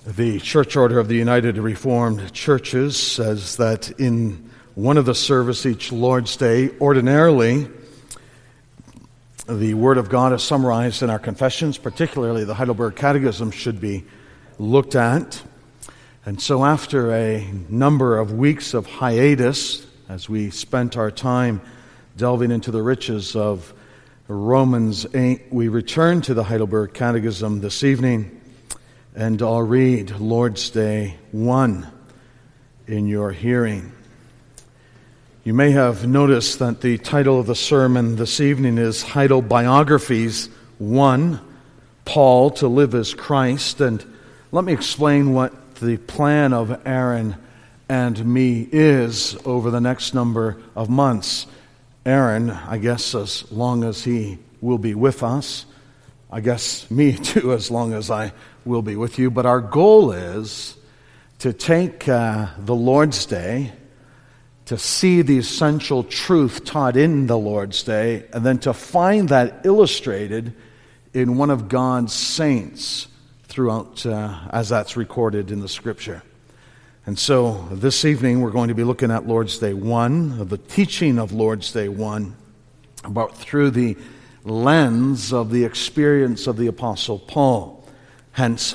The Church Order of the United Reformed Churches says that in one of the service each Lord's Day, ordinarily, the Word of God is summarized in our confessions, particularly the Heidelberg Catechism should be looked at. And so after a number of weeks of hiatus, as we spent our time delving into the riches of Romans 8, we return to the Heidelberg Catechism this evening. And I'll read Lord's Day 1 in your hearing. You may have noticed that the title of the sermon this evening is Heidelbiographies 1, Paul to Live as Christ. And let me explain what the plan of Aaron and me is over the next number of months. Aaron, I guess as long as he will be with us. I guess me too, as long as I will be with you. But our goal is to take the Lord's Day, to see the essential truth taught in the Lord's Day, and then to find that illustrated in one of God's saints throughout, as that's recorded in the Scripture. And so this evening we're going to be looking at Lord's Day 1, the teaching of Lord's Day 1, about through the lens of the experience of the Apostle Paul. Hence,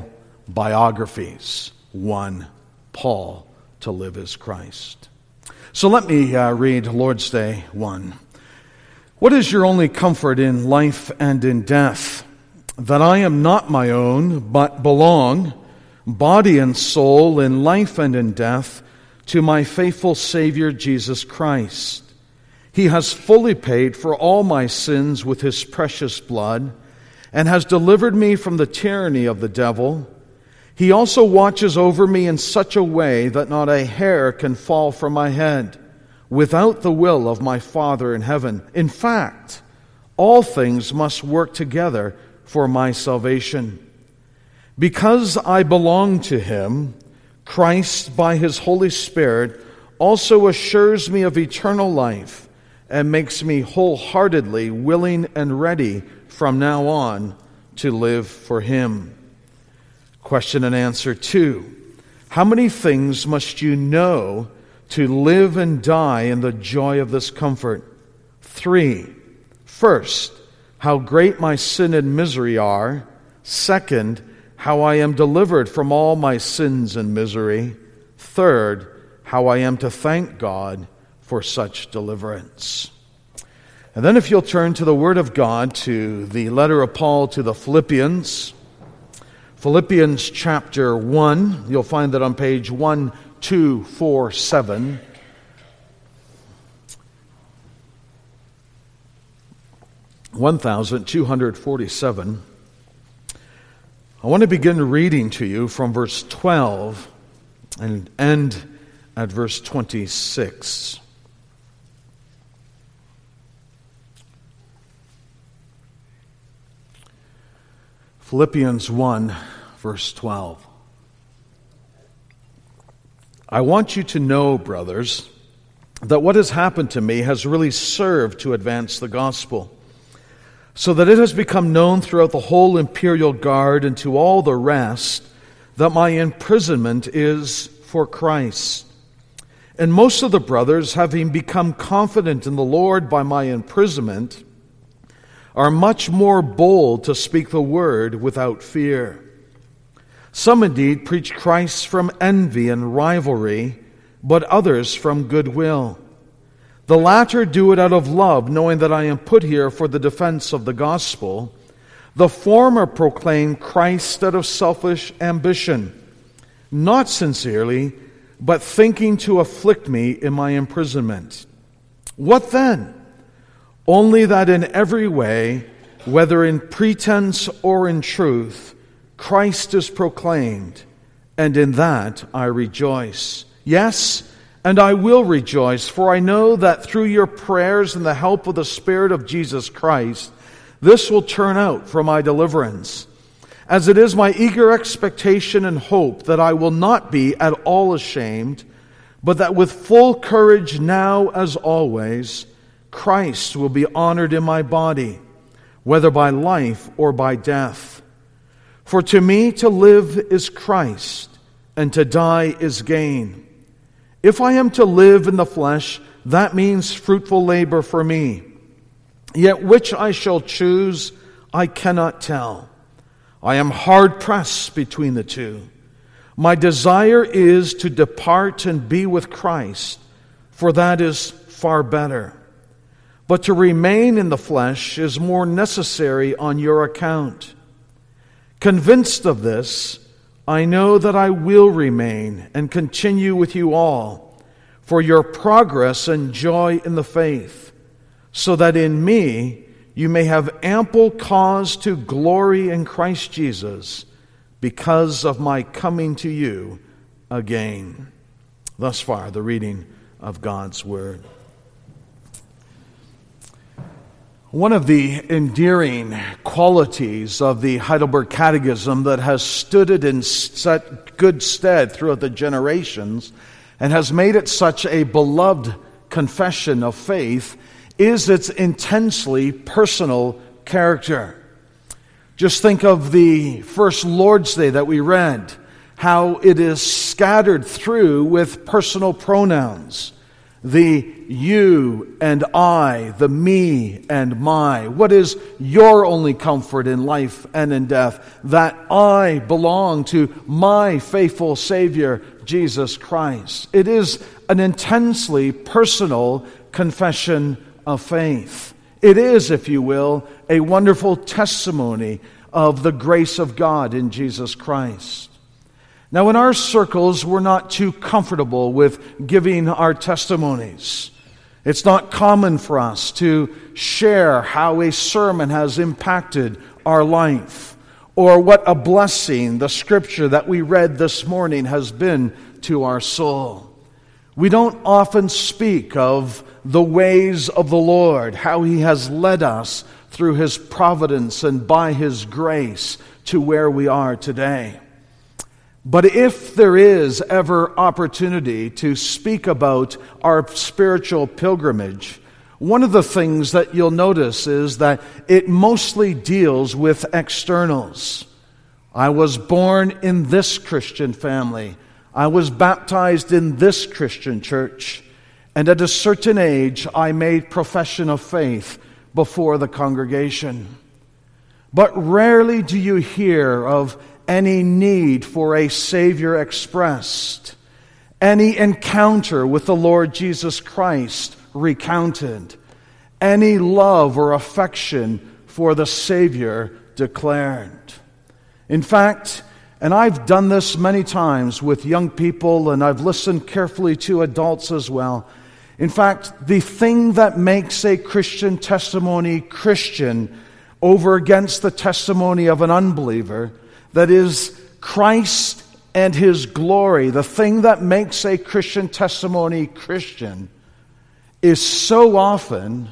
Heidelbiographies 1, Paul to Live as Christ. So let me read Lord's Day 1. What is your only comfort in life and in death? That I am not my own, but belong, body and soul, in life and in death, to my faithful Savior Jesus Christ. He has fully paid for all my sins with his precious blood, and has delivered me from the tyranny of the devil. He also watches over me in such a way that not a hair can fall from my head, without the will of my Father in heaven. In fact, all things must work together for my salvation. Because I belong to him, Christ, by his Holy Spirit, also assures me of eternal life, and makes me wholeheartedly willing and ready from now on to live for him. Question and answer 2. How many things must you know to live and die in the joy of this comfort? 3. First, how great my sin and misery are. Second, how I am delivered from all my sins and misery. Third, how I am to thank God for such deliverance. And then if you'll turn to the Word of God, to the letter of Paul to the Philippians, Philippians chapter 1, you'll find that on page 1247. (1247). I want to begin reading to you from verse 12 and end at verse 26. Philippians 1, verse 12. I want you to know, brothers, that what has happened to me has really served to advance the gospel, so that it has become known throughout the whole imperial guard and to all the rest that my imprisonment is for Christ. And most of the brothers, having become confident in the Lord by my imprisonment, are much more bold to speak the word without fear. Some indeed preach Christ from envy and rivalry, but others from goodwill. The latter do it out of love, knowing that I am put here for the defense of the gospel. The former proclaim Christ out of selfish ambition, not sincerely, but thinking to afflict me in my imprisonment. What then? Only that in every way, whether in pretense or in truth, Christ is proclaimed, and in that I rejoice. Yes, and I will rejoice, for I know that through your prayers and the help of the Spirit of Jesus Christ, this will turn out for my deliverance. As it is my eager expectation and hope that I will not be at all ashamed, but that with full courage now as always, Christ will be honored in my body, whether by life or by death. For to me to live is Christ, and to die is gain. If I am to live in the flesh, that means fruitful labor for me. Yet which I shall choose, I cannot tell. I am hard-pressed between the two. My desire is to depart and be with Christ, for that is far better. But to remain in the flesh is more necessary on your account. Convinced of this, I know that I will remain and continue with you all for your progress and joy in the faith, so that in me you may have ample cause to glory in Christ Jesus because of my coming to you again. Thus far, the reading of God's Word. One of the endearing qualities of the Heidelberg Catechism that has stood it in such good stead throughout the generations and has made it such a beloved confession of faith is its intensely personal character. Just think of the first Lord's Day that we read, how it is scattered through with personal pronouns. The you and I, the me and my. What is your only comfort in life and in death? That I belong to my faithful Savior, Jesus Christ. It is an intensely personal confession of faith. It is, if you will, a wonderful testimony of the grace of God in Jesus Christ. Now, in our circles, we're not too comfortable with giving our testimonies. It's not common for us to share how a sermon has impacted our life, or what a blessing the scripture that we read this morning has been to our soul. We don't often speak of the ways of the Lord, how He has led us through His providence and by His grace to where we are today. But if there is ever opportunity to speak about our spiritual pilgrimage, one of the things that you'll notice is that it mostly deals with externals. I was born in this Christian family. I was baptized in this Christian church. And at a certain age, I made profession of faith before the congregation. But rarely do you hear of any need for a Savior expressed, any encounter with the Lord Jesus Christ recounted, any love or affection for the Savior declared. In fact, and I've done this many times with young people, and I've listened carefully to adults as well. In fact, the thing that makes a Christian testimony Christian over against the testimony of an unbeliever, that is Christ and His glory, the thing that makes a Christian testimony Christian, is so often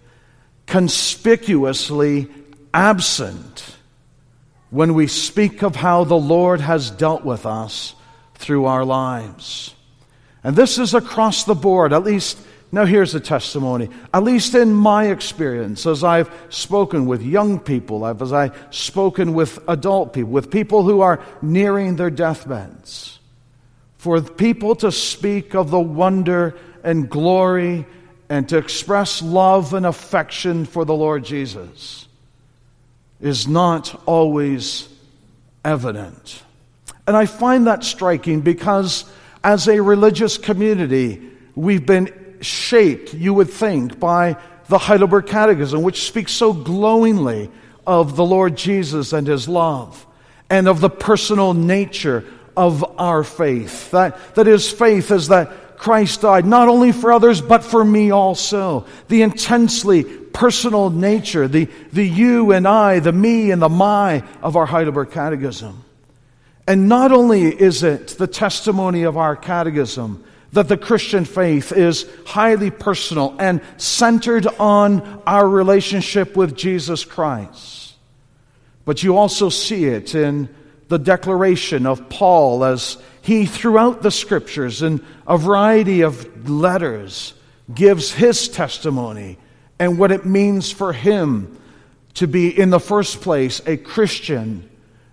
conspicuously absent when we speak of how the Lord has dealt with us through our lives. And this is across the board, at least. Now here's a testimony. At least in my experience, as I've spoken with young people, as I've spoken with adult people, with people who are nearing their deathbeds, for people to speak of the wonder and glory and to express love and affection for the Lord Jesus is not always evident. And I find that striking because as a religious community, we've been shaped, you would think, by the Heidelberg Catechism, which speaks so glowingly of the Lord Jesus and His love, and of the personal nature of our faith. That His faith is that Christ died not only for others, but for me also. The intensely personal nature, the you and I, the me and the my of our Heidelberg Catechism. And not only is it the testimony of our catechism that the Christian faith is highly personal and centered on our relationship with Jesus Christ, but you also see it in the declaration of Paul as he, throughout the Scriptures, in a variety of letters, gives his testimony and what it means for him to be, in the first place, a Christian,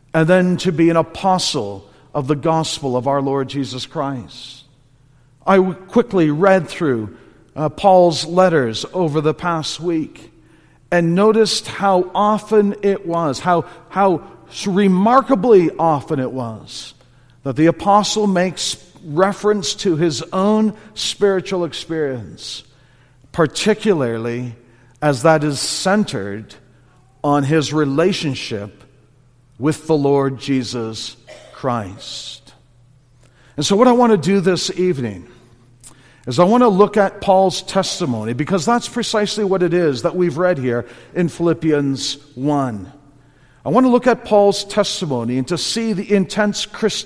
and then to be an apostle of the gospel of our Lord Jesus Christ. I quickly read through Paul's letters over the past week and noticed how often it was, how remarkably often it was, that the apostle makes reference to his own spiritual experience, particularly as that is centered on his relationship with the Lord Jesus Christ. And so what I want to do this evening is I want to look at Paul's testimony, because that's precisely what it is that we've read here in Philippians 1. I want to look at Paul's testimony and to see the intense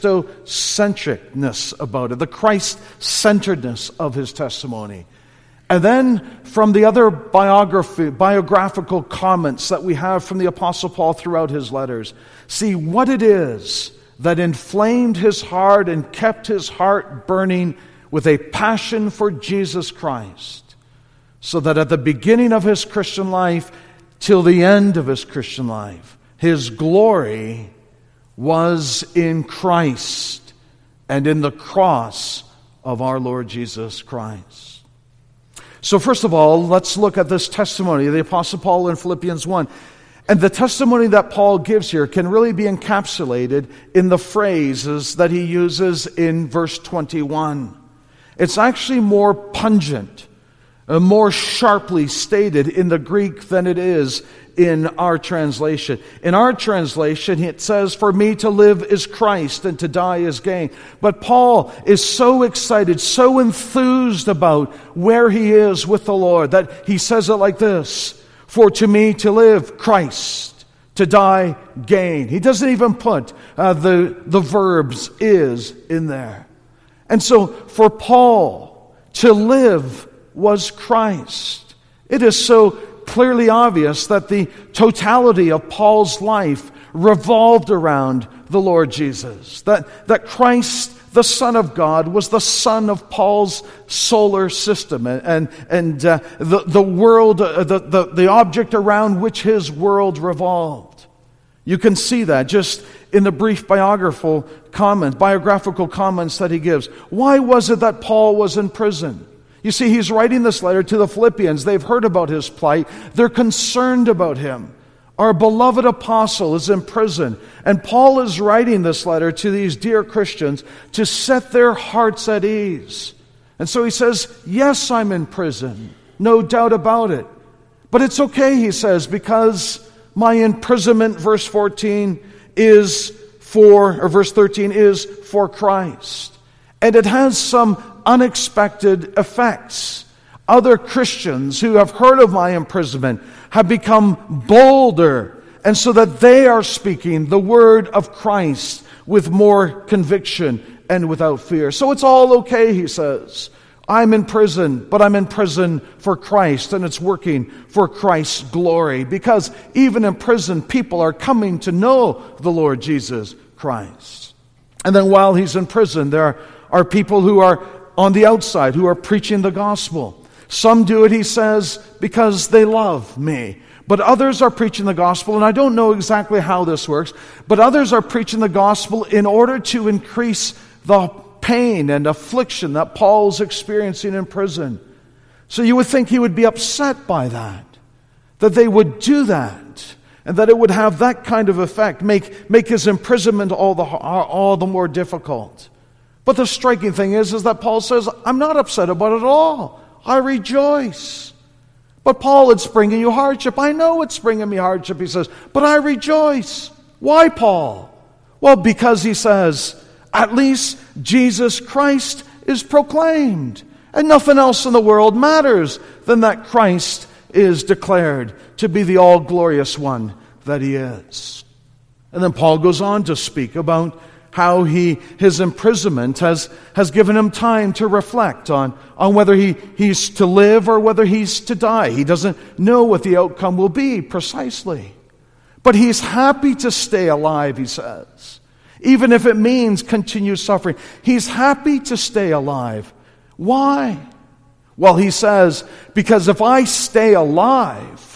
Christocentricness about it, the Christ-centeredness of his testimony. And then from the other biographical comments that we have from the Apostle Paul throughout his letters, see what it is that inflamed his heart and kept his heart burning with a passion for Jesus Christ, so that at the beginning of his Christian life till the end of his Christian life, his glory was in Christ and in the cross of our Lord Jesus Christ. So first of all, let's look at this testimony of the Apostle Paul in Philippians 1. And the testimony that Paul gives here can really be encapsulated in the phrases that he uses in verse 21. It's actually more pungent, more sharply stated in the Greek than it is in our translation. In our translation, it says, "For me to live is Christ, and to die is gain." But Paul is so excited, so enthused about where he is with the Lord, that he says it like this: "For to me to live, Christ, to die, gain." He doesn't even put the verbs "is" in there. And so for Paul, to live was Christ. It is so clearly obvious that the totality of Paul's life revolved around the Lord Jesus. That Christ, the Son of God, was the sun of Paul's solar system, and the world, the object around which his world revolved. You can see that just in the brief biographical comments that he gives. Why was it that Paul was in prison? You see, he's writing this letter to the Philippians. They've heard about his plight. They're concerned about him. Our beloved apostle is in prison. And Paul is writing this letter to these dear Christians to set their hearts at ease. And so he says, yes, I'm in prison. No doubt about it. But it's okay, he says, because my imprisonment, verse 13, verse 13 is for Christ. And it has some unexpected effects. Other Christians who have heard of my imprisonment have become bolder, and so that they are speaking the word of Christ with more conviction and without fear. So it's all okay, he says. I'm in prison, but I'm in prison for Christ, and it's working for Christ's glory, because even in prison, people are coming to know the Lord Jesus Christ. And then while he's in prison, there are people who are on the outside who are preaching the gospel. Some do it, he says, because they love me. But others are preaching the gospel, and I don't know exactly how this works, but others are preaching the gospel in order to increase the pain and affliction that Paul's experiencing in prison. So you would think he would be upset by that they would do that, and that it would have that kind of effect, make his imprisonment all the more difficult. But the striking thing is that Paul says, I'm not upset about it at all. I rejoice. But Paul, it's bringing you hardship. I know it's bringing me hardship, he says, but I rejoice. Why, Paul? Well, because he says, at least Jesus Christ is proclaimed. And nothing else in the world matters than that Christ is declared to be the all-glorious one that he is. And then Paul goes on to speak about how his imprisonment has given him time to reflect on whether he's to live or whether he's to die. He doesn't know what the outcome will be precisely. But he's happy to stay alive, he says. Even if it means continued suffering. He's happy to stay alive. Why? Well, he says, because if I stay alive,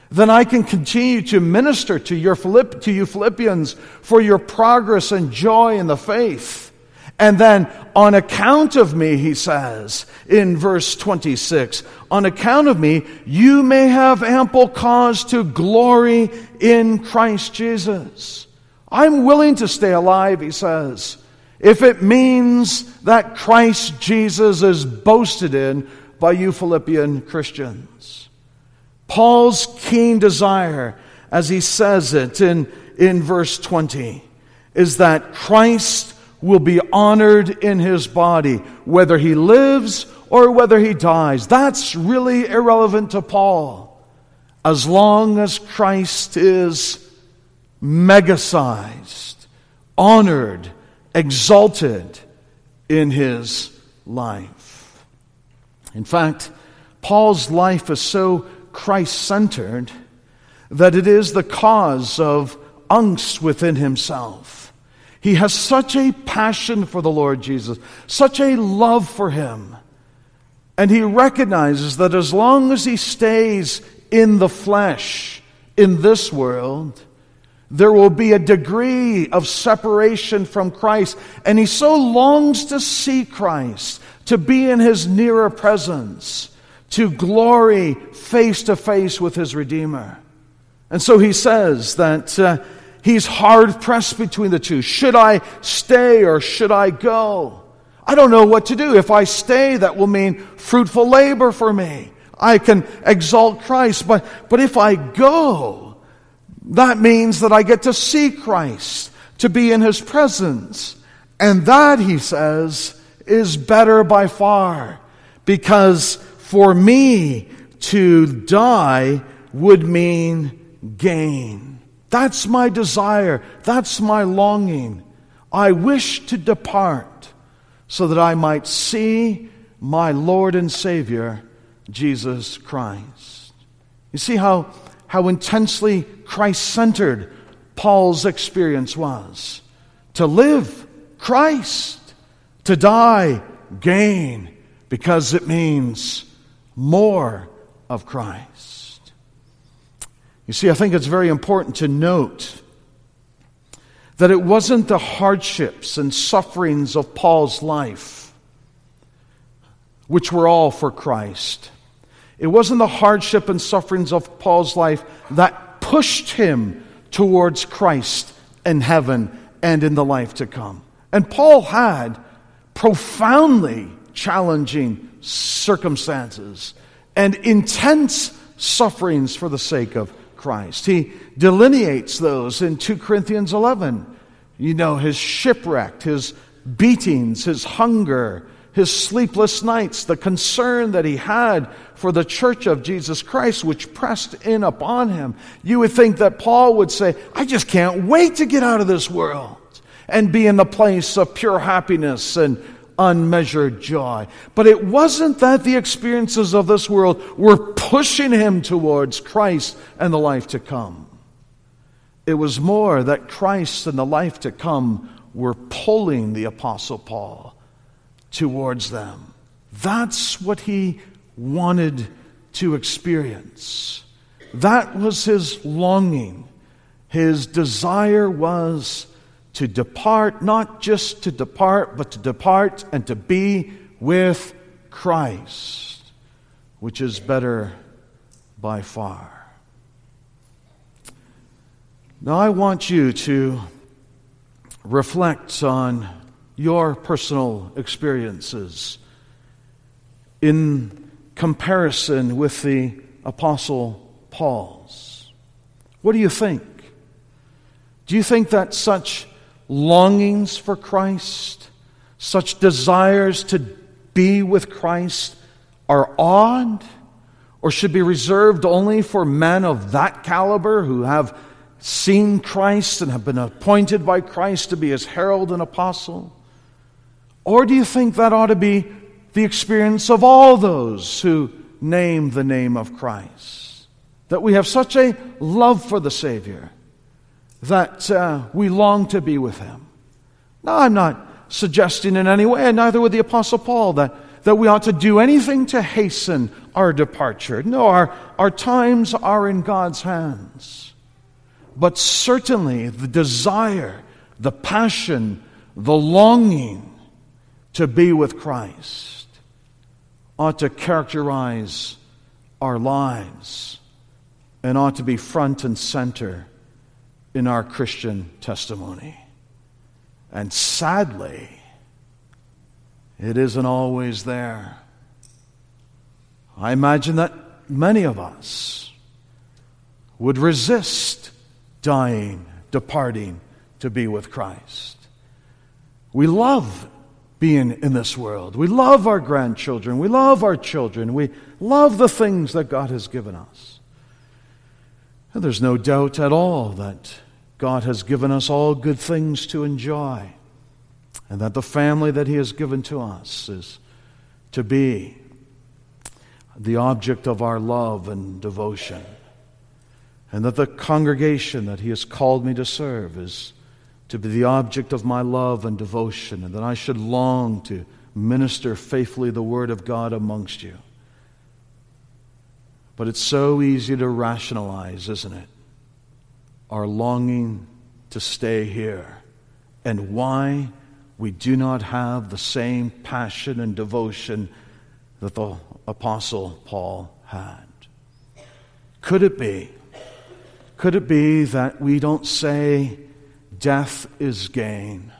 then I can continue to minister to you Philippians for your progress and joy in the faith. And then, on account of me, he says in verse 26, on account of me, you may have ample cause to glory in Christ Jesus. I'm willing to stay alive, he says, if it means that Christ Jesus is boasted in by you Philippian Christians. Paul's keen desire, as he says it in verse 20, is that Christ will be honored in his body, whether he lives or whether he dies. That's really irrelevant to Paul, as long as Christ is mega-sized, honored, exalted in his life. In fact, Paul's life is so Christ-centered that it is the cause of angst within himself. He has such a passion for the Lord Jesus, such a love for him, and he recognizes that as long as he stays in the flesh, in this world, there will be a degree of separation from Christ, and he so longs to see Christ, to be in his nearer presence, to glory face to face with his Redeemer. And so he says that he's hard-pressed between the two. Should I stay or should I go? I don't know what to do. If I stay, that will mean fruitful labor for me. I can exalt Christ. But if I go, that means that I get to see Christ, to be in his presence. And that, he says, is better by far. Because for me to die would mean gain. That's my desire. That's my longing. I wish to depart so that I might see my Lord and Savior, Jesus Christ. You see how intensely Christ-centered Paul's experience was. To live, Christ. To die, gain, because it means more of Christ. You see, I think it's very important to note that it wasn't the hardships and sufferings of Paul's life, which were all for Christ. It wasn't the hardship and sufferings of Paul's life that pushed him towards Christ in heaven and in the life to come. And Paul had profoundly challenging circumstances and intense sufferings for the sake of Christ. He delineates those in 2 Corinthians 11. You know, his shipwreck, his beatings, his hunger, his sleepless nights, the concern that he had for the church of Jesus Christ, which pressed in upon him. You would think that Paul would say, I just can't wait to get out of this world and be in the place of pure happiness and unmeasured joy. But it wasn't that the experiences of this world were pushing him towards Christ and the life to come. It was more that Christ and the life to come were pulling the Apostle Paul towards them. That's what he wanted to experience. That was his longing. His desire was to depart, not just to depart, but to depart and to be with Christ, which is better by far. Now I want you to reflect on your personal experiences in comparison with the Apostle Paul's. What do you think? Do you think that such longings for Christ, such desires to be with Christ are odd or should be reserved only for men of that caliber who have seen Christ and have been appointed by Christ to be his herald and apostle? Or do you think that ought to be the experience of all those who name the name of Christ? That we have such a love for the Savior that we long to be with him. Now, I'm not suggesting in any way, and neither would the Apostle Paul, that that we ought to do anything to hasten our departure. No, our times are in God's hands. But certainly the desire, the passion, the longing to be with Christ ought to characterize our lives and ought to be front and center in our Christian testimony. And sadly, it isn't always there. I imagine that many of us would resist dying, departing to be with Christ. We love being in this world. We love our grandchildren. We love our children. We love the things that God has given us. And there's no doubt at all that God has given us all good things to enjoy, and that the family that He has given to us is to be the object of our love and devotion, and that the congregation that He has called me to serve is to be the object of my love and devotion, and that I should long to minister faithfully the Word of God amongst you. But it's so easy to rationalize, isn't it? Our longing to stay here, and why we do not have the same passion and devotion that the Apostle Paul had. Could it be that we don't say death is gain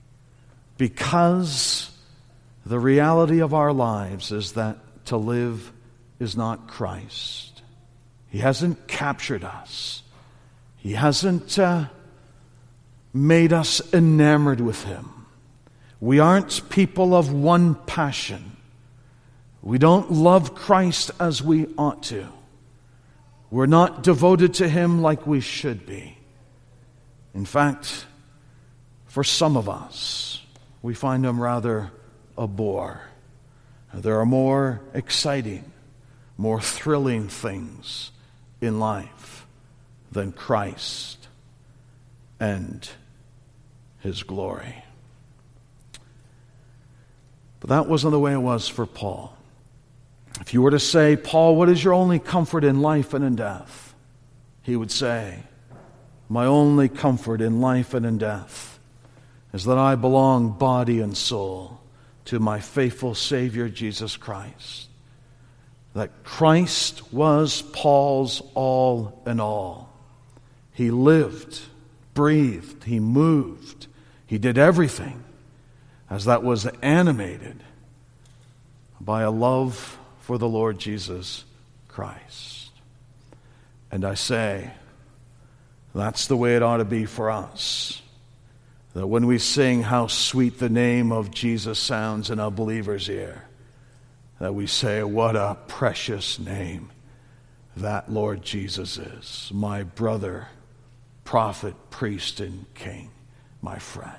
because the reality of our lives is that to live is not Christ? He hasn't captured us. He hasn't made us enamored with Him. We aren't people of one passion. We don't love Christ as we ought to. We're not devoted to Him like we should be. In fact, for some of us, we find Him rather a bore. There are more exciting, more thrilling things in life than Christ and His glory. But that wasn't the way it was for Paul. If you were to say, Paul, what is your only comfort in life and in death? He would say, my only comfort in life and in death is that I belong body and soul to my faithful Savior Jesus Christ. That Christ was Paul's all in all. He lived, breathed, He moved, He did everything as that was animated by a love for the Lord Jesus Christ. And I say, that's the way it ought to be for us. That when we sing how sweet the name of Jesus sounds in a believer's ear, that we say, what a precious name that Lord Jesus is. My brother, prophet, priest, and king, my friend.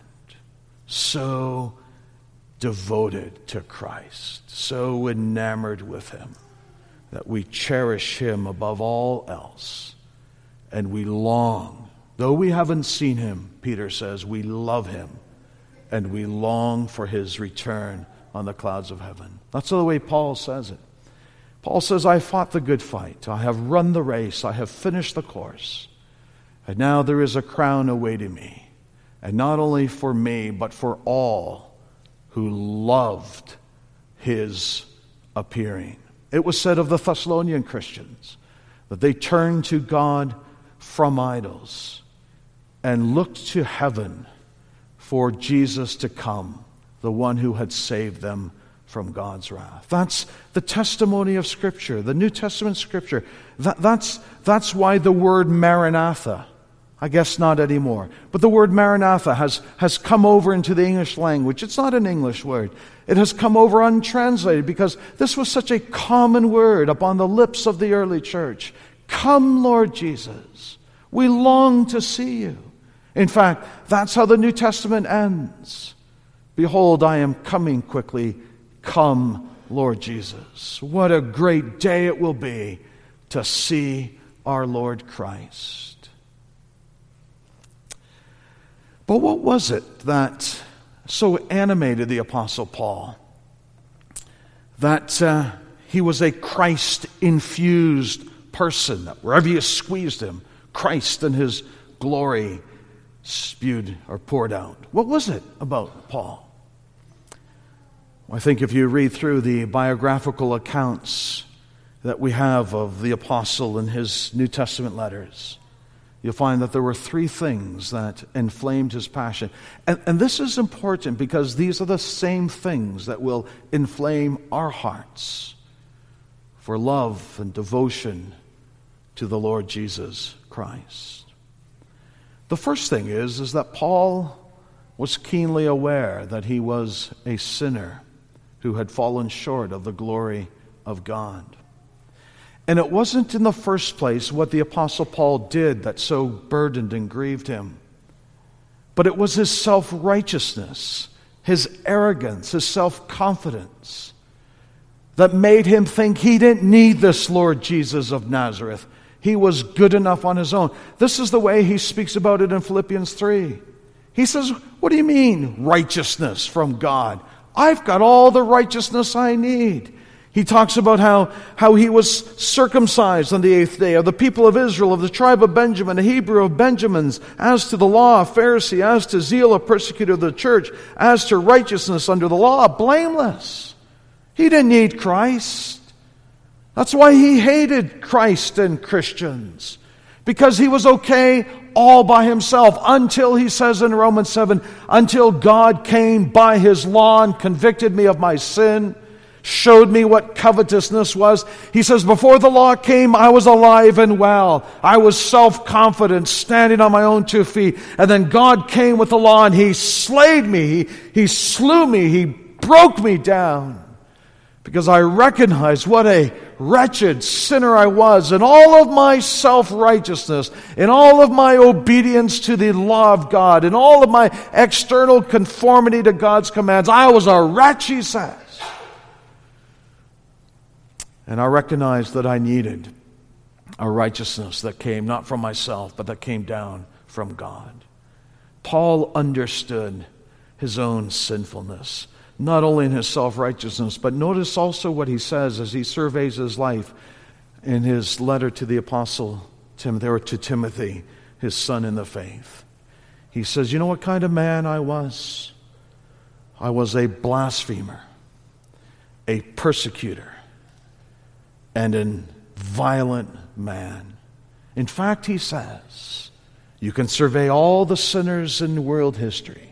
So devoted to Christ, so enamored with Him, that we cherish Him above all else. And we long, though we haven't seen Him, Peter says, we love Him, and we long for His return on the clouds of heaven. That's the way Paul says it. Paul says, I fought the good fight. I have run the race. I have finished the course. And now there is a crown awaiting me. And not only for me, but for all who loved His appearing. It was said of the Thessalonian Christians that they turned to God from idols and looked to heaven for Jesus to come, the one who had saved them from God's wrath. That's the testimony of Scripture, the New Testament Scripture. That's why the word Maranatha, I guess not anymore, but the word Maranatha has come over into the English language. It's not an English word. It has come over untranslated because this was such a common word upon the lips of the early church. Come, Lord Jesus. We long to see you. In fact, that's how the New Testament ends. Behold, I am coming quickly. Come, Lord Jesus. What a great day it will be to see our Lord Christ. But what was it that so animated the Apostle Paul? that he was a Christ-infused person, that wherever you squeezed him, Christ and his glory spewed or poured out. What was it about Paul? Well, I think if you read through the biographical accounts that we have of the apostle in his New Testament letters, you'll find that there were three things that inflamed his passion. And this is important because these are the same things that will inflame our hearts for love and devotion to the Lord Jesus Christ. The first thing is that Paul was keenly aware that he was a sinner who had fallen short of the glory of God. And it wasn't in the first place what the Apostle Paul did that so burdened and grieved him, but it was his self-righteousness, his arrogance, his self-confidence that made him think he didn't need this Lord Jesus of Nazareth. He was good enough on his own. This is the way he speaks about it in Philippians 3. He says, what do you mean, righteousness from God? I've got all the righteousness I need. He talks about how he was circumcised on the 8th day, of the people of Israel, of the tribe of Benjamin, a Hebrew of Benjamins, as to the law, a Pharisee, as to zeal, a persecutor of the church, as to righteousness under the law, blameless. He didn't need Christ. That's why he hated Christ and Christians, because he was okay all by himself until, he says in Romans 7, until God came by his law and convicted me of my sin, showed me what covetousness was. He says, before the law came, I was alive and well. I was self-confident, standing on my own 2 feet. And then God came with the law and he slayed me. He slew me. He broke me down. Because I recognized what a wretched sinner I was, in all of my self-righteousness, in all of my obedience to the law of God, in all of my external conformity to God's commands. I was a wretch, he says. And I recognized that I needed a righteousness that came not from myself, but that came down from God. Paul understood his own sinfulness, not only in his self-righteousness, but notice also what he says as he surveys his life in his letter to the apostle Timothy, or to Timothy, his son in the faith. He says, you know what kind of man I was? I was a blasphemer, a persecutor, and a violent man. In fact, he says, you can survey all the sinners in world history.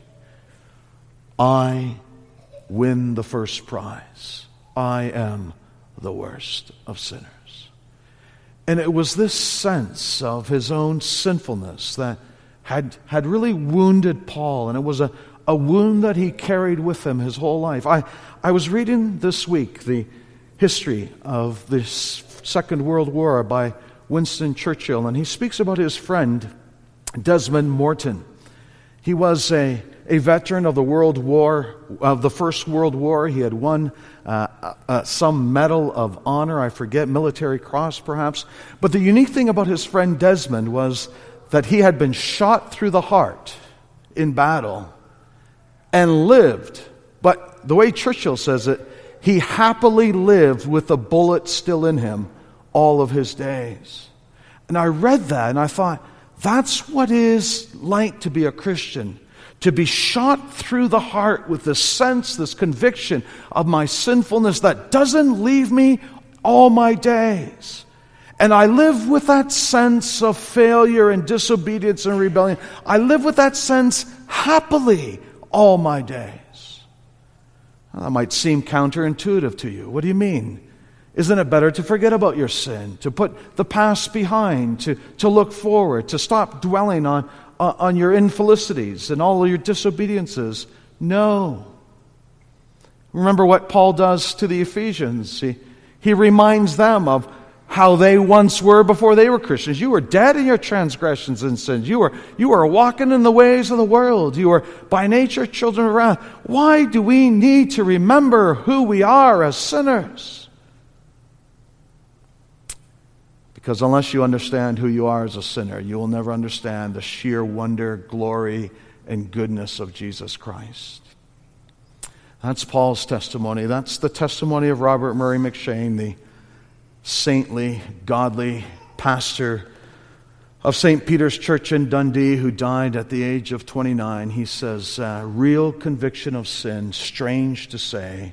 I win the first prize. I am the worst of sinners. And it was this sense of his own sinfulness that had really wounded Paul, and it was a wound that he carried with him his whole life. I was reading this week the history of the Second World War by Winston Churchill, and he speaks about his friend Desmond Morton. He was a veteran of the First World War. He had won some medal of honor, I forget, military cross perhaps. But the unique thing about his friend Desmond was that he had been shot through the heart in battle and lived. But the way Churchill says it, he happily lived with the bullet still in him all of his days. And I read that and I thought, that's what it is like to be a Christian. To be shot through the heart with this sense, this conviction of my sinfulness that doesn't leave me all my days. And I live with that sense of failure and disobedience and rebellion. I live with that sense happily all my days. Well, that might seem counterintuitive to you. What do you mean? Isn't it better to forget about your sin, to put the past behind, to look forward, to stop dwelling on your infelicities and all of your disobediences? No. Remember what Paul does to the Ephesians. He reminds them of how they once were before they were Christians. You were dead in your transgressions and sins. You were walking in the ways of the world. You were by nature children of wrath. Why do we need to remember who we are as sinners? Because unless you understand who you are as a sinner, you will never understand the sheer wonder, glory, and goodness of Jesus Christ. That's Paul's testimony. That's the testimony of Robert Murray McCheyne, the saintly, godly pastor of St. Peter's Church in Dundee, who died at the age of 29. He says, real conviction of sin, strange to say,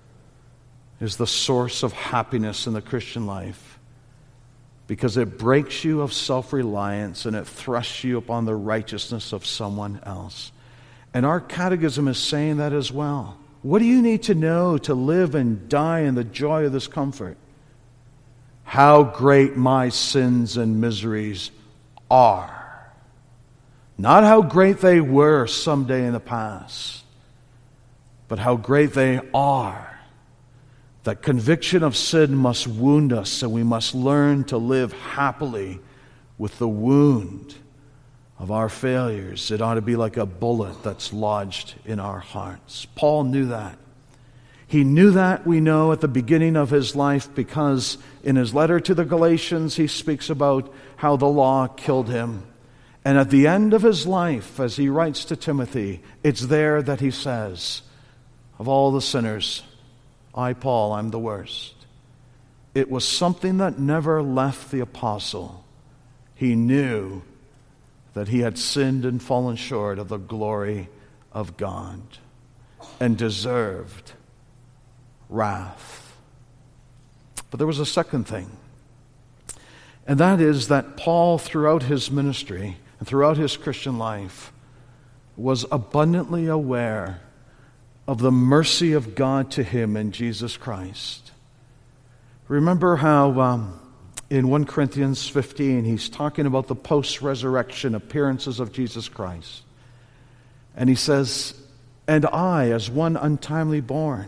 is the source of happiness in the Christian life, because it breaks you of self-reliance and it thrusts you upon the righteousness of someone else. And our catechism is saying that as well. What do you need to know to live and die in the joy of this comfort? How great my sins and miseries are. Not how great they were someday in the past, but how great they are. That conviction of sin must wound us, and we must learn to live happily with the wound of our failures. It ought to be like a bullet that's lodged in our hearts. Paul knew that. He knew that, we know, at the beginning of his life, because in his letter to the Galatians, he speaks about how the law killed him. And at the end of his life, as he writes to Timothy, it's there that he says, of all the sinners, I, Paul, I'm the worst. It was something that never left the apostle. He knew that he had sinned and fallen short of the glory of God and deserved wrath. But there was a second thing, and that is that Paul, throughout his ministry and throughout his Christian life, was abundantly aware of the mercy of God to him in Jesus Christ. Remember how in 1 Corinthians 15, he's talking about the post-resurrection appearances of Jesus Christ. And he says, and I, as one untimely born,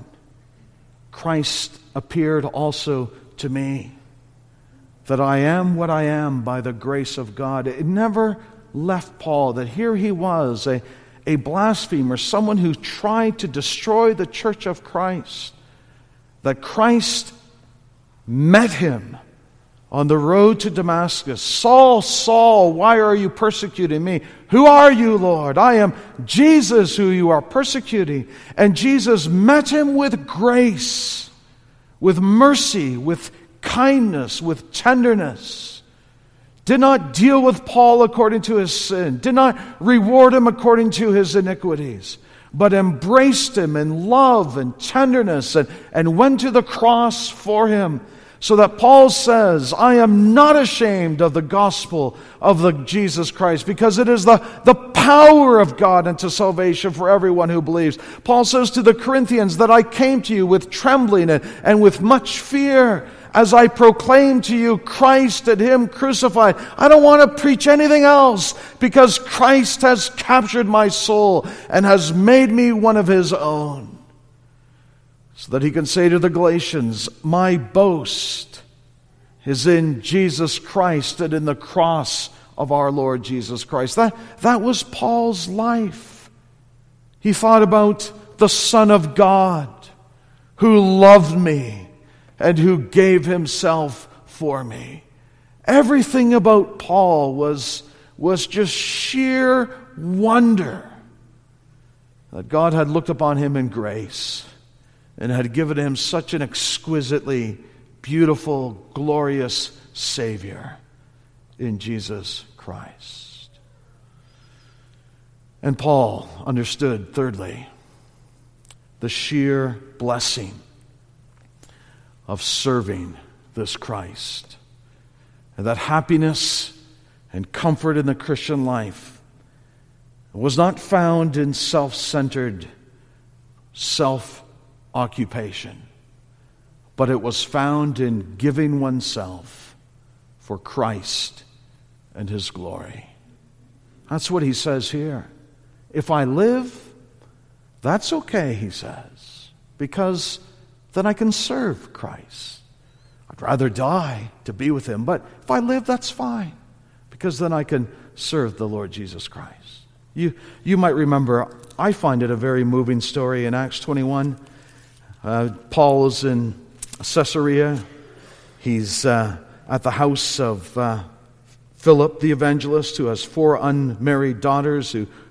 Christ appeared also to me, that I am what I am by the grace of God. It never left Paul that here he was, a blasphemer, someone who tried to destroy the church of Christ, that Christ met him on the road to Damascus. Saul, Saul, why are you persecuting me? Who are you, Lord? I am Jesus who you are persecuting. And Jesus met him with grace, with mercy, with kindness, with tenderness. Did not deal with Paul according to his sin, did not reward him according to his iniquities, but embraced him in love and tenderness and went to the cross for him. So that Paul says, I am not ashamed of the gospel of the Jesus Christ, because it is the power of God unto salvation for everyone who believes. Paul says to the Corinthians that I came to you with trembling and with much fear, as I proclaim to you Christ and Him crucified. I don't want to preach anything else, because Christ has captured my soul and has made me one of His own. So that he can say to the Galatians, my boast is in Jesus Christ and in the cross of our Lord Jesus Christ. That was Paul's life. He thought about the Son of God who loved me and who gave himself for me. Everything about Paul was just sheer wonder that God had looked upon him in grace and had given him such an exquisitely beautiful, glorious Savior in Jesus Christ. And Paul understood, thirdly, the sheer blessing of serving this Christ. And that happiness and comfort in the Christian life was not found in self-centered, self-occupation, but it was found in giving oneself for Christ and His glory. That's what he says here. If I live, that's okay, he says, because then I can serve Christ. I'd rather die to be with Him, but if I live, that's fine, because then I can serve the Lord Jesus Christ. You might remember, I find it a very moving story in Acts 21. Paul is in Caesarea. He's at the house of Philip the evangelist, who has 4 unmarried daughters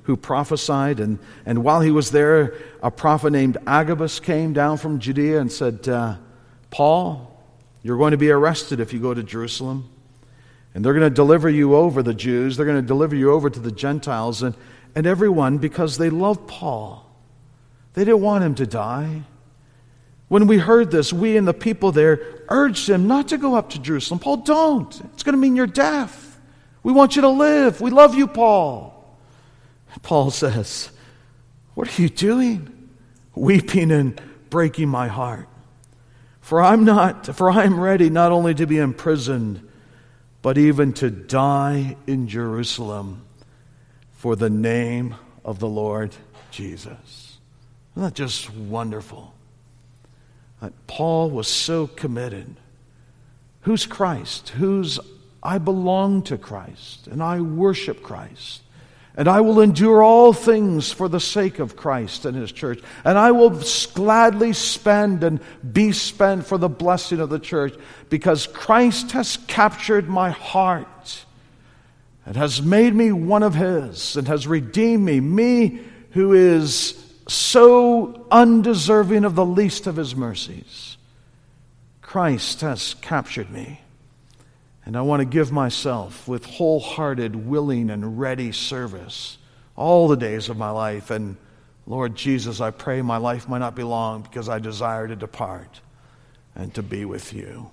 who prophesied. And while he was there, a prophet named Agabus came down from Judea and said, Paul, you're going to be arrested if you go to Jerusalem. And they're going to deliver you over, the Jews. They're going to deliver you over to the Gentiles. And everyone, because they loved Paul. They didn't want him to die. When we heard this, we and the people there urged him not to go up to Jerusalem. Paul, don't. It's going to mean your death. We want you to live. We love you, Paul. Paul says, what are you doing? Weeping and breaking my heart. For I am ready not only to be imprisoned, but even to die in Jerusalem for the name of the Lord Jesus. Isn't that just wonderful? That Paul was so committed. Who's Christ? I belong to Christ, and I worship Christ. And I will endure all things for the sake of Christ and His church. And I will gladly spend and be spent for the blessing of the church, because Christ has captured my heart and has made me one of His and has redeemed me who is so undeserving of the least of His mercies. Christ has captured me. And I want to give myself with wholehearted, willing, and ready service all the days of my life. And Lord Jesus, I pray my life might not be long, because I desire to depart and to be with you.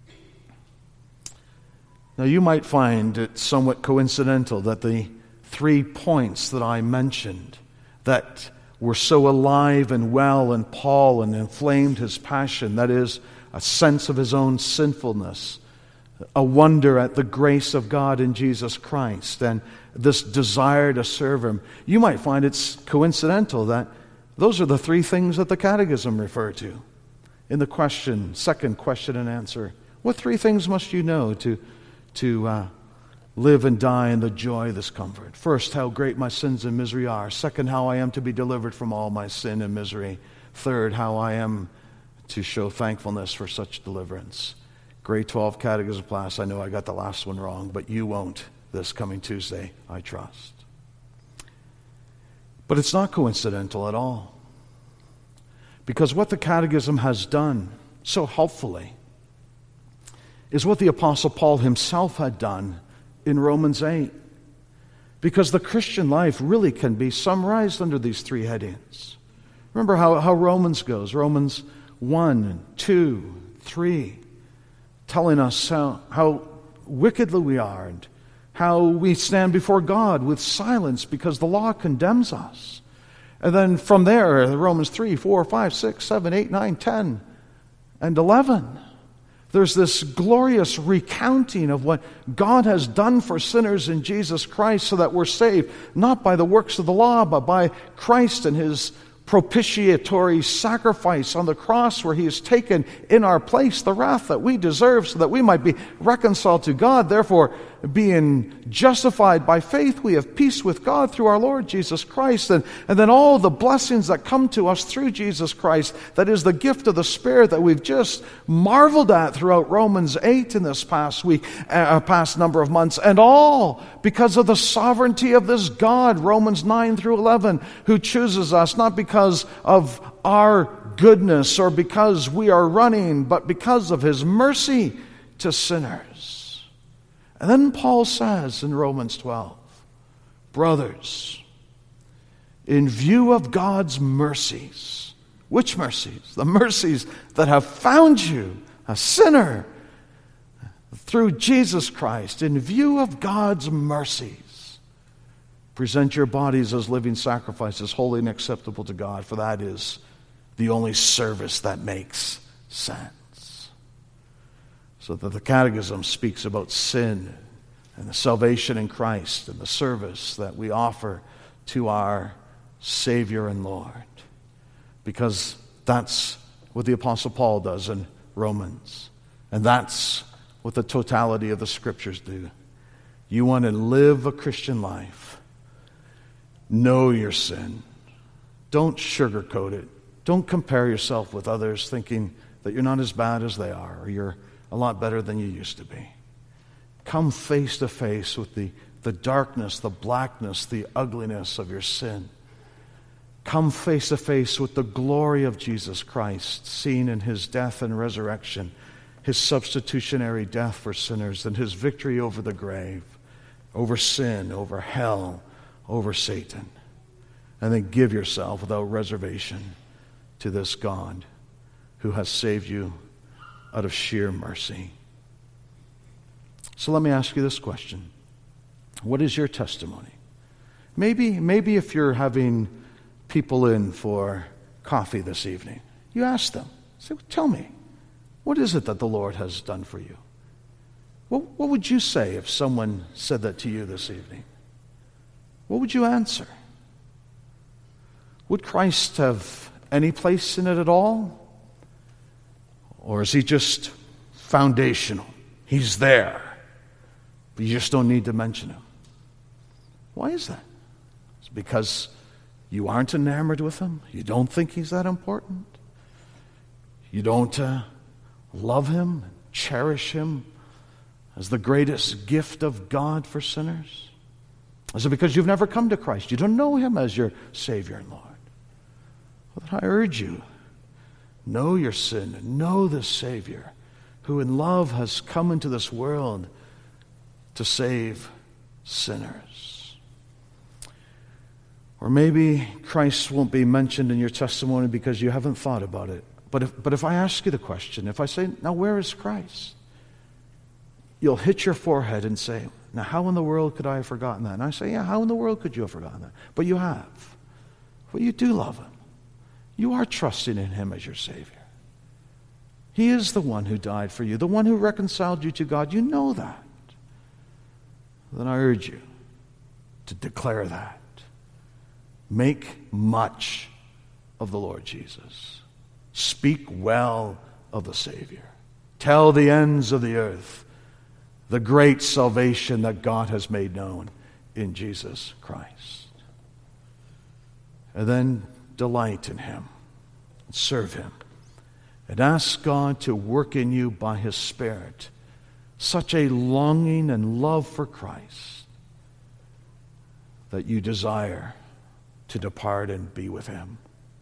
Now you might find it somewhat coincidental that the 3 points that I mentioned that were so alive and well in Paul and inflamed his passion, that is, a sense of his own sinfulness, a wonder at the grace of God in Jesus Christ, and this desire to serve Him. You might find it's coincidental that those are the 3 things that the Catechism refer to in the second question and answer. What 3 things must you know to live and die in the joy of this comfort? First, how great my sins and misery are. Second, how I am to be delivered from all my sin and misery. Third, how I am to show thankfulness for such deliverance. Grade 12 Catechism class, I know I got the last one wrong, but you won't this coming Tuesday, I trust. But it's not coincidental at all. Because what the Catechism has done so helpfully is what the Apostle Paul himself had done in Romans 8. Because the Christian life really can be summarized under these 3 headings. Remember how Romans goes. Romans 1, 2, 3. Telling us how wickedly we are and how we stand before God with silence because the law condemns us. And then from there, Romans 3, 4, 5, 6, 7, 8, 9, 10, and 11. There's this glorious recounting of what God has done for sinners in Jesus Christ so that we're saved, not by the works of the law, but by Christ and His propitiatory sacrifice on the cross, where He has taken in our place the wrath that we deserve so that we might be reconciled to God. Therefore, being justified by faith, we have peace with God through our Lord Jesus Christ. And then all the blessings that come to us through Jesus Christ, that is the gift of the Spirit that we've just marveled at throughout Romans 8 in this past week, past number of months. And all because of the sovereignty of this God, Romans 9 through 11, who chooses us not because of our goodness or because we are running, but because of His mercy to sinners. And then Paul says in Romans 12, brothers, in view of God's mercies, which mercies? The mercies that have found you, a sinner, through Jesus Christ. In view of God's mercies, present your bodies as living sacrifices, holy and acceptable to God, for that is the only service that makes sense. So that the Catechism speaks about sin and the salvation in Christ and the service that we offer to our Savior and Lord. Because that's what the Apostle Paul does in Romans. And that's what the totality of the Scriptures do. You want to live a Christian life. Know your sin. Don't sugarcoat it. Don't compare yourself with others thinking that you're not as bad as they are or you're a lot better than you used to be. Come face to face with the the darkness, the blackness, the ugliness of your sin. Come face to face with the glory of Jesus Christ, seen in his death and resurrection, his substitutionary death for sinners, and his victory over the grave, over sin, over hell, over Satan. And then give yourself without reservation to this God who has saved you out of sheer mercy. So let me ask you this question. What is your testimony? Maybe if you're having people in for coffee this evening, you ask them, say, tell me, what is it that the Lord has done for you? What would you say if someone said that to you this evening? What would you answer? Would Christ have any place in it at all? Or is he just foundational? He's there, but you just don't need to mention him. Why is that? It's because you aren't enamored with him? You don't think he's that important? You don't love him, cherish him as the greatest gift of God for sinners? Is it because you've never come to Christ? You don't know him as your Savior and Lord? Well, then I urge you, know your sin, know the Savior who in love has come into this world to save sinners. Or maybe Christ won't be mentioned in your testimony because you haven't thought about it. But if I ask you the question, if I say, now where is Christ? You'll hit your forehead and say, now how in the world could I have forgotten that? And I say, yeah, how in the world could you have forgotten that? But you have. Well, you do love him. You are trusting in him as your Savior. He is the one who died for you, the one who reconciled you to God. You know that. Then I urge you to declare that. Make much of the Lord Jesus. Speak well of the Savior. Tell the ends of the earth the great salvation that God has made known in Jesus Christ. And then delight in him. Serve him. And ask God to work in you by his Spirit such a longing and love for Christ that you desire to depart and be with him.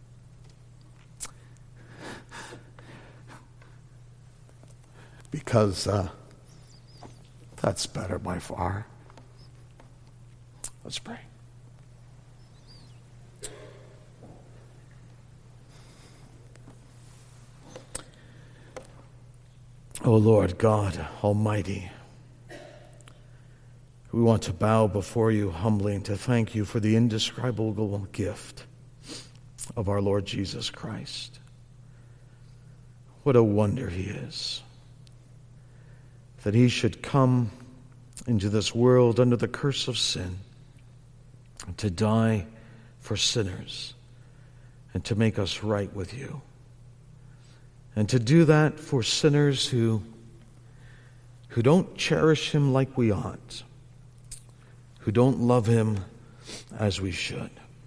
Because that's better by far. Let's pray. O Lord God Almighty, we want to bow before you humbly and to thank you for the indescribable gift of our Lord Jesus Christ. What a wonder he is, that he should come into this world under the curse of sin, to die for sinners, and to make us right with you. And to do that for sinners who don't cherish him like we ought, who don't love him as we should.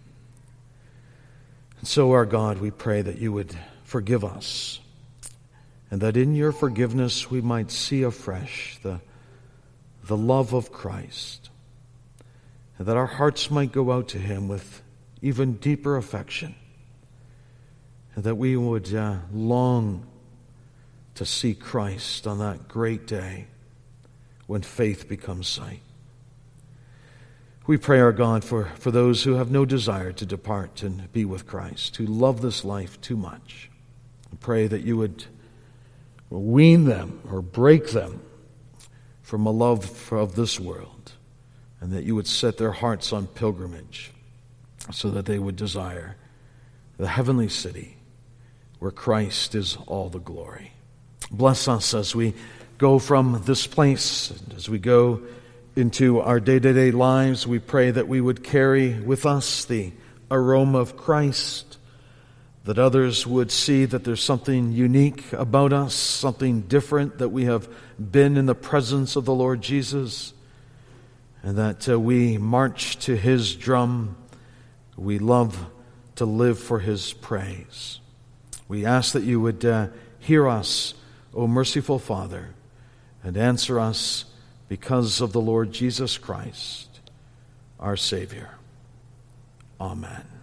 And so, our God, we pray that you would forgive us, and that in your forgiveness we might see afresh the love of Christ, and that our hearts might go out to him with even deeper affection, and that we would long to see Christ on that great day when faith becomes sight. We pray, our God, for those who have no desire to depart and be with Christ, who love this life too much. We pray that you would wean them or break them from a love of this world, and that you would set their hearts on pilgrimage so that they would desire the heavenly city where Christ is all the glory. Bless us as we go from this place, and as we go into our day-to-day lives. We pray that we would carry with us the aroma of Christ, that others would see that there's something unique about us, something different, that we have been in the presence of the Lord Jesus, and that we march to his drum. We love to live for his praise. We ask that you would hear us, O merciful Father, and answer us because of the Lord Jesus Christ, our Savior. Amen.